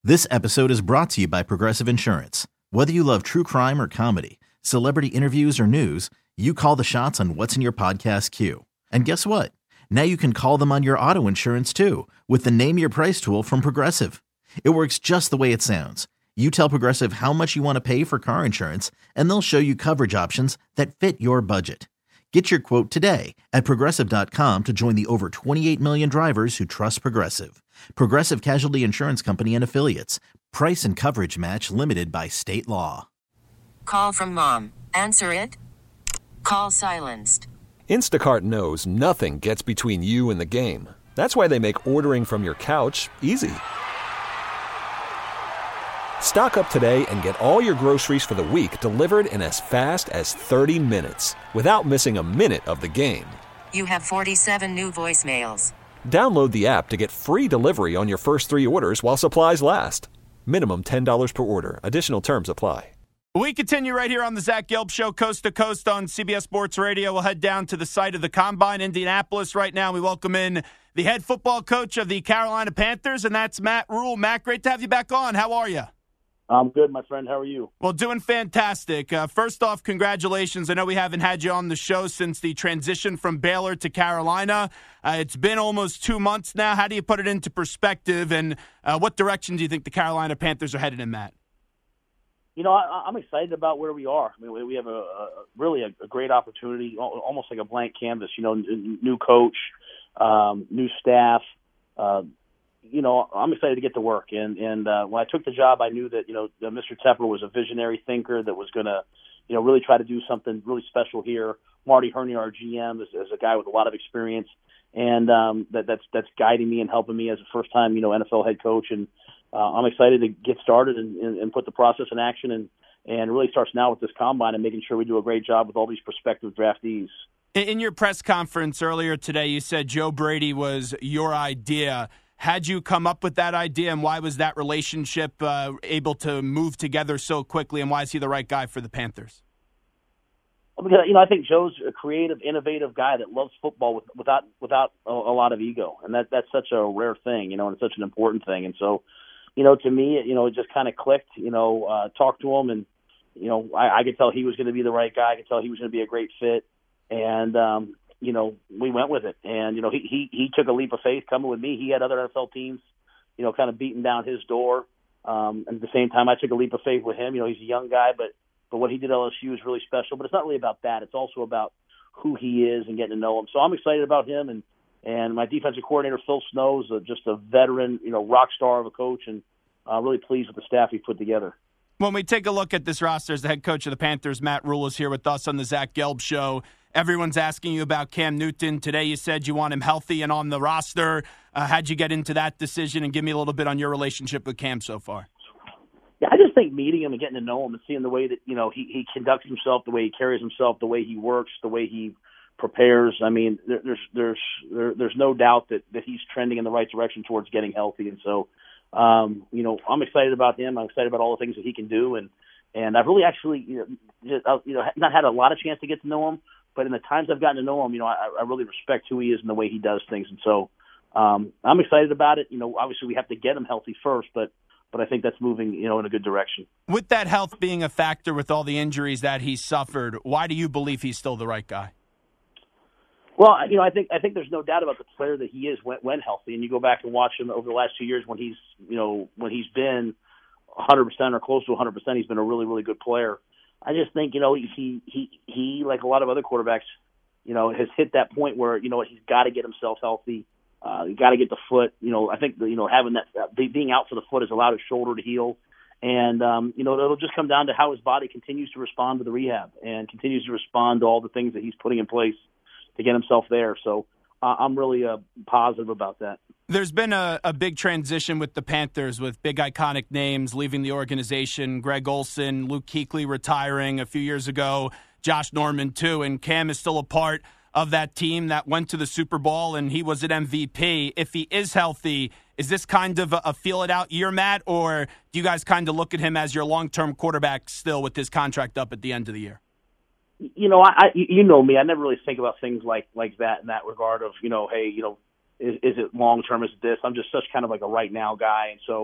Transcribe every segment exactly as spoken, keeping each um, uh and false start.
This episode is brought to you by Progressive Insurance. Whether you love true crime or comedy, celebrity interviews or news, you call the shots on what's in your podcast queue. And guess what? Now you can call them on your auto insurance too with the Name Your Price tool from Progressive. It works just the way it sounds. You tell Progressive how much you want to pay for car insurance, and they'll show you coverage options that fit your budget. Get your quote today at Progressive dot com to join the over twenty-eight million drivers who trust Progressive. Progressive Casualty Insurance Company and Affiliates. Price and coverage match limited by state law. Call from mom. Answer it. Call silenced. Instacart knows nothing gets between you and the game. That's why they make ordering from your couch easy. Stock up today and get all your groceries for the week delivered in as fast as thirty minutes without missing a minute of the game. You have forty-seven new voicemails. Download the app to get free delivery on your first three orders while supplies last. Minimum ten dollars per order. Additional terms apply. We continue right here on the Zach Gelb Show, coast to coast on C B S Sports Radio. We'll head down to the site of the Combine, Indianapolis, right now. We welcome in the head football coach of the Carolina Panthers, and that's Matt Rhule. Matt, great to have you back on. How are you? I'm good, my friend. How are you? Well, doing fantastic. Uh, first off, congratulations. I know we haven't had you on the show since the transition from Baylor to Carolina. Uh, it's been almost two months now. How do you put it into perspective, and uh, what direction do you think the Carolina Panthers are headed in, Matt? You know, I, I'm excited about where we are. I mean, we, we have a, a really a, a great opportunity, almost like a blank canvas. You know, new coach, um, new staff. Uh, you know, I'm excited to get to work. And, and uh, when I took the job, I knew that, you know, Mister Tepper was a visionary thinker that was going to, you know, really try to do something really special here. Marty Herney, our G M, is, is a guy with a lot of experience, and um, that, that's that's guiding me and helping me as a first-time, you know, N F L head coach. And uh, I'm excited to get started and, and, and put the process in action, and, and really starts now with this combine and making sure we do a great job with all these prospective draftees. In your press conference earlier today, you said Joe Brady was your idea. Had you come up with that idea, and why was that relationship uh, able to move together so quickly, and why is he the right guy for the Panthers? Because, you know, I think Joe's a creative, innovative guy that loves football with, without without a, a lot of ego, and that that's such a rare thing, you know, and it's such an important thing. And so, you know, to me, you know, it just kind of clicked. You know, uh, talked to him, and you know, I, I could tell he was going to be the right guy. I could tell he was going to be a great fit, and um, you know, we went with it. And, you know, he, he, he took a leap of faith coming with me. He had other N F L teams, you know, kind of beating down his door. Um, and at the same time, I took a leap of faith with him. You know, he's a young guy, but, but what he did at L S U is really special. But it's not really about that. It's also about who he is and getting to know him. So I'm excited about him. And, and my defensive coordinator, Phil Snow, is a, just a veteran, you know, rock star of a coach, and uh, really pleased with the staff he put together. When we take a look at this roster, as the head coach of the Panthers, Matt Rhule, is here with us on the Zach Gelb Show. Everyone's asking you about Cam Newton. Today you said you want him healthy and on the roster. Uh, how'd you get into that decision? And give me a little bit on your relationship with Cam so far. Yeah, I just think meeting him and getting to know him and seeing the way that, you know, he, he conducts himself, the way he carries himself, the way he works, the way he prepares. I mean, there, there's there's there, there's no doubt that, that he's trending in the right direction towards getting healthy. And so, um, you know, I'm excited about him. I'm excited about all the things that he can do. And, and I've really actually, you know, just, you know, not had a lot of chance to get to know him. But in the times I've gotten to know him, you know, I, I really respect who he is and the way he does things. And so um, I'm excited about it. You know, obviously we have to get him healthy first, but but I think that's moving, you know, in a good direction. With that health being a factor with all the injuries that he's suffered, why do you believe he's still the right guy? Well, you know, I think I think there's no doubt about the player that he is when, when healthy. And you go back and watch him over the last two years when he's, you know, when he's been one hundred percent or close to one hundred percent, he's been a really, really good player. I just think, you know, he, he, he, like a lot of other quarterbacks, you know, has hit that point where, you know, he's got to get himself healthy. Uh, you got to get the foot. You know, I think, you know, having that, uh, being out for the foot has allowed his shoulder to heal. And, um, you know, it'll just come down to how his body continues to respond to the rehab and continues to respond to all the things that he's putting in place to get himself there. So uh, I'm really uh, positive about that. There's been a, a big transition with the Panthers, with big iconic names leaving the organization. Greg Olsen, Luke Kuechly retiring a few years ago, Josh Norman too, and Cam is still a part of that team that went to the Super Bowl, and he was an M V P. If he is healthy, is this kind of a, a feel-it-out year, Matt, or do you guys kind of look at him as your long-term quarterback still with his contract up at the end of the year? You know, I, I you know me. I never really think about things like like that in that regard of, you know, hey, you know, is, is it long term? Is it this? I'm just such kind of like a right now guy, and so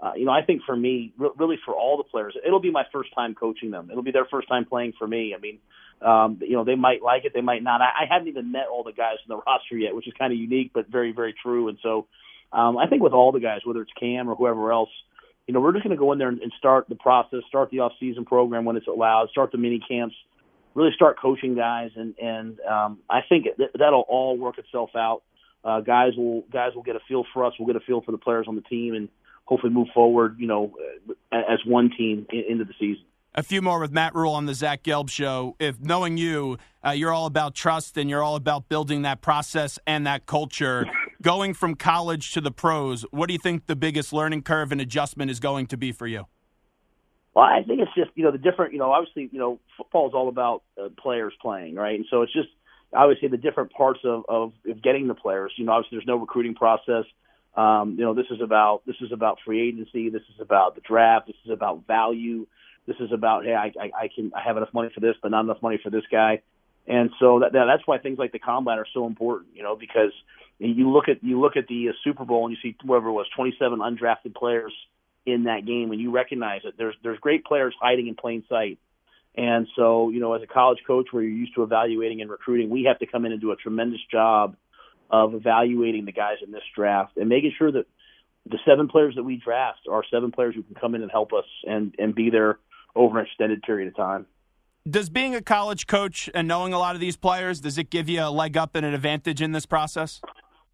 uh, you know, I think for me, re- really for all the players, it'll be my first time coaching them. It'll be their first time playing for me. I mean, um, you know, they might like it, they might not. I, I haven't even met all the guys in the roster yet, which is kind of unique, but very, very true. And so um, I think with all the guys, whether it's Cam or whoever else, you know, we're just going to go in there and, and start the process, start the off-season program when it's allowed, start the mini camps, really start coaching guys, and and um, I think th- that'll all work itself out. Uh, guys will guys will get a feel for us. We'll get a feel for the players on the team, and hopefully move forward, you know, as one team in, into the season. A few more with Matt Rhule on the Zach Gelb Show. If knowing you, uh, you're all about trust and you're all about building that process and that culture. Going from college to the pros, what do you think the biggest learning curve and adjustment is going to be for you? Well, I think it's just, you know, the different, you know, obviously, you know, football is all about uh, players playing, right? And so it's just, I would say the different parts of, of, of getting the players. You know, obviously there's no recruiting process. Um, you know, this is about this is about free agency. This is about the draft. This is about value. This is about, hey, I, I, I can I have enough money for this, but not enough money for this guy. And so that, that that's why things like the combine are so important. You know, because you look at you look at the uh, Super Bowl and you see whoever it was, twenty-seven undrafted players in that game, and you recognize that there's there's great players hiding in plain sight. And so, you know, as a college coach where you're used to evaluating and recruiting, we have to come in and do a tremendous job of evaluating the guys in this draft and making sure that the seven players that we draft are seven players who can come in and help us and, and be there over an extended period of time. Does being a college coach and knowing a lot of these players, does it give you a leg up and an advantage in this process?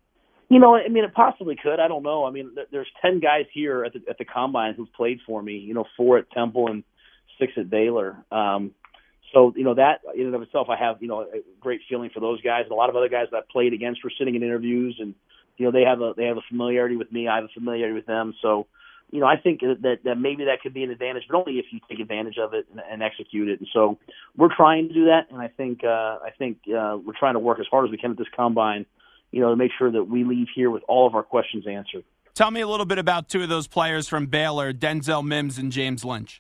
You know, I mean, it possibly could. I don't know. I mean, there's ten guys here at the, at the Combine who've played for me, you know, four at Temple and six at Baylor. Um, So, you know, that in and of itself, I have, you know, a great feeling for those guys. And a lot of other guys that I've played against were sitting in interviews, and, you know, they have a they have a familiarity with me. I have a familiarity with them. So, you know, I think that, that maybe that could be an advantage, but only if you take advantage of it and, and execute it. And so we're trying to do that. And I think uh, I think uh, we're trying to work as hard as we can at this Combine, you know, to make sure that we leave here with all of our questions answered. Tell me a little bit about two of those players from Baylor, Denzel Mims and James Lynch.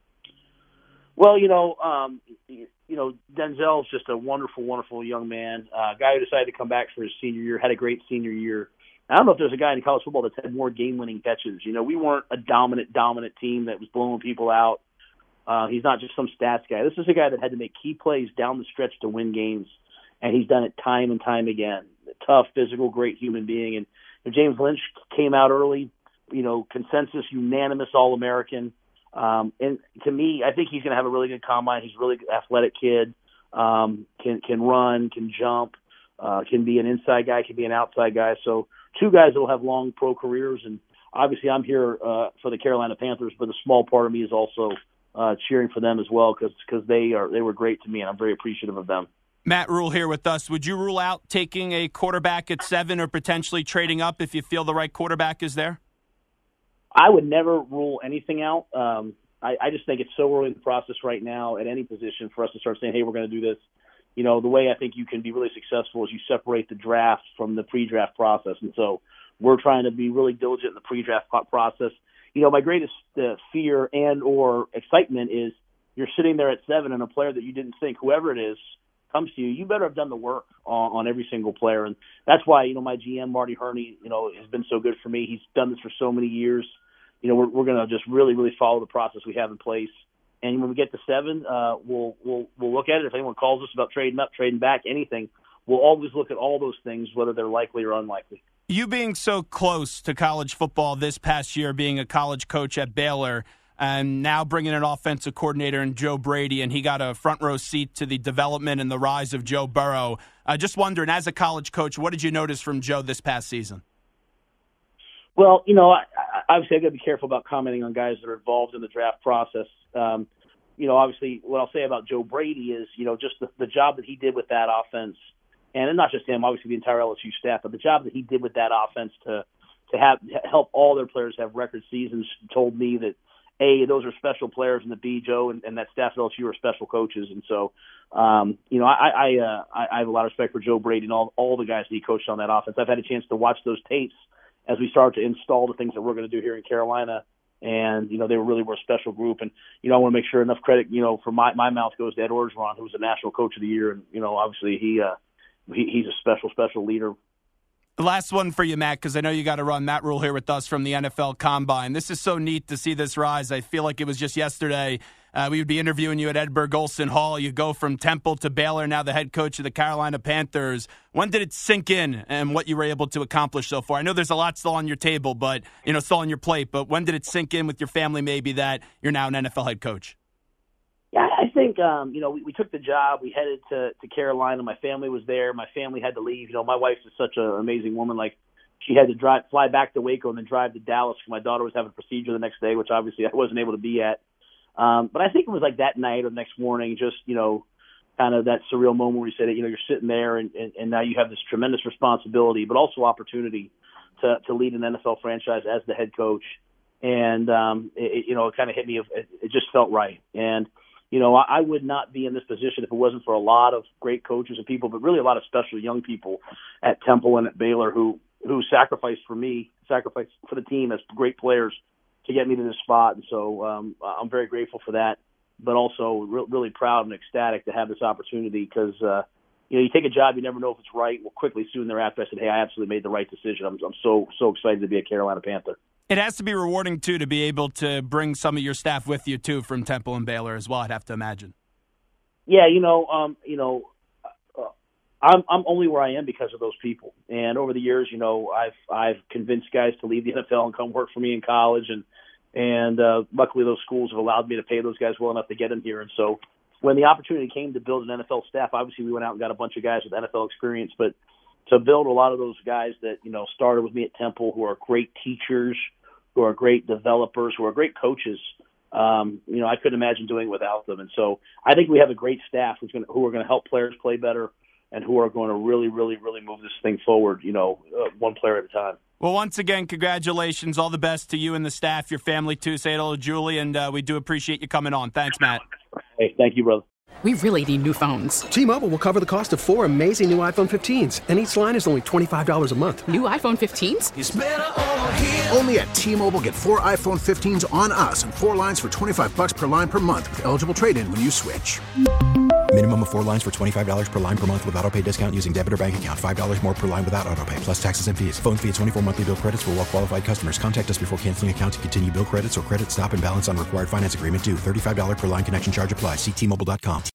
Well, you know, um, you know, Denzel's just a wonderful, wonderful young man. A uh, guy who decided to come back for his senior year, had a great senior year. I don't know if there's a guy in college football that's had more game-winning catches. You know, we weren't a dominant, dominant team that was blowing people out. Uh, he's not just some stats guy. This is a guy that had to make key plays down the stretch to win games, and he's done it time and time again. Tough, physical, great human being. And you know, James Lynch came out early, you know, consensus, unanimous All-American. Um, and to me, I think he's going to have a really good combine. He's a really athletic kid, um, can can run, can jump, uh, can be an inside guy, can be an outside guy. So two guys that will have long pro careers. And obviously I'm here uh, for the Carolina Panthers, but a small part of me is also uh, cheering for them as well because because they are they were great to me, and I'm very appreciative of them. Matt Rhule here with us. Would you rule out taking a quarterback at seven or potentially trading up if you feel the right quarterback is there? I would never rule anything out. Um, I, I just think it's so early in the process right now at any position for us to start saying, hey, we're going to do this. You know, the way I think you can be really successful is you separate the draft from the pre-draft process. And so we're trying to be really diligent in the pre-draft process. You know, my greatest uh, fear and or excitement is you're sitting there at seven and a player that you didn't think, whoever it is, comes to you, you better have done the work on, on every single player. And that's why, you know, my G M, Marty Herney, you know, has been so good for me. He's done this for so many years. You know, we're, we're going to just really, really follow the process we have in place. And when we get to seven, uh, we'll, we'll, we'll look at it. If anyone calls us about trading up, trading back, anything, we'll always look at all those things, whether they're likely or unlikely. You being so close to college football this past year, being a college coach at Baylor, and now bringing an offensive coordinator in Joe Brady, and he got a front row seat to the development and the rise of Joe Burrow. Uh, just wondering, as a college coach, what did you notice from Joe this past season? Well, you know, I, I, obviously I've got to be careful about commenting on guys that are involved in the draft process. Um, you know, obviously what I'll say about Joe Brady is, you know, just the, the job that he did with that offense, and not just him, obviously the entire L S U staff, but the job that he did with that offense to to have help all their players have record seasons told me that, A, those are special players, and that B, Joe and, and that staff at L S U are special coaches. And so, um, you know, I I, uh, I I have a lot of respect for Joe Brady and all, all the guys that he coached on that offense. I've had a chance to watch those tapes as we start to install the things that we're going to do here in Carolina. And, you know, they really were a special group. And, you know, I want to make sure enough credit, you know, from my, my mouth goes to Ed Orgeron, who was the National Coach of the Year. And, you know, obviously he, uh, he he's a special, special leader. Last one for you, Matt, because I know you got to run. Matt Rule here with us from the N F L Combine. This is so neat to see this rise. I feel like it was just yesterday. Uh, we would be interviewing you at Edberg Olson Hall. You go from Temple to Baylor, now the head coach of the Carolina Panthers. When did it sink in and what you were able to accomplish so far? I know there's a lot still on your table, but you know, still on your plate. But when did it sink in with your family maybe that you're now an N F L head coach? Yeah, I think, um, you know, we, we took the job. We headed to, to Carolina. My family was there. My family had to leave. You know, my wife is such an amazing woman. Like, she had to drive, fly back to Waco and then drive to Dallas because my daughter was having a procedure the next day, which obviously I wasn't able to be at. Um, but I think it was like that night or the next morning, just, you know, kind of that surreal moment where you said, you know, you're sitting there and, and, and now you have this tremendous responsibility, but also opportunity to, to lead an N F L franchise as the head coach. And, um, it, you know, it kind of hit me. It, it just felt right. And, you know, I, I would not be in this position if it wasn't for a lot of great coaches and people, but really a lot of special young people at Temple and at Baylor who, who sacrificed for me, sacrificed for the team as great players to get me to this spot. And so um, I'm very grateful for that, but also re- really proud and ecstatic to have this opportunity because, uh, you know, you take a job, you never know if it's right. Well, quickly soon thereafter, I said, hey, I absolutely made the right decision. I'm, I'm so, so excited to be a Carolina Panther. It has to be rewarding, too, to be able to bring some of your staff with you, too, from Temple and Baylor as well, I'd have to imagine. Yeah, you know, um, you know, uh, I'm I'm only where I am because of those people. And over the years, you know, I've I've convinced guys to leave the N F L and come work for me in college, and and uh, luckily those schools have allowed me to pay those guys well enough to get them here. And so when the opportunity came to build an N F L staff, obviously we went out and got a bunch of guys with N F L experience, but to build a lot of those guys that, you know, started with me at Temple who are great teachers, who are great developers, who are great coaches, um, you know, I couldn't imagine doing it without them. And so I think we have a great staff who's gonna, who are going to help players play better and who are going to really, really, really move this thing forward, you know, uh, one player at a time. Well, once again, congratulations. All the best to you and the staff, your family, too. Say hello to Julie, and uh, we do appreciate you coming on. Thanks, Matt. Hey, thank you, brother. We really need new phones. T-Mobile will cover the cost of four amazing new iPhone fifteens, and each line is only twenty-five dollars a month. New iPhone fifteens? It's better over here. Only at T-Mobile, get four iPhone fifteens on us and four lines for twenty-five dollars per line per month with eligible trade-in when you switch. Minimum of four lines for twenty-five dollars per line per month with autopay discount using debit or bank account. five dollars more per line without autopay, plus taxes and fees. Phone fee at twenty-four monthly bill credits for well-qualified customers. Contact us before canceling account to continue bill credits or credit stop and balance on required finance agreement due. thirty-five dollars per line connection charge applies. See T Mobile dot com.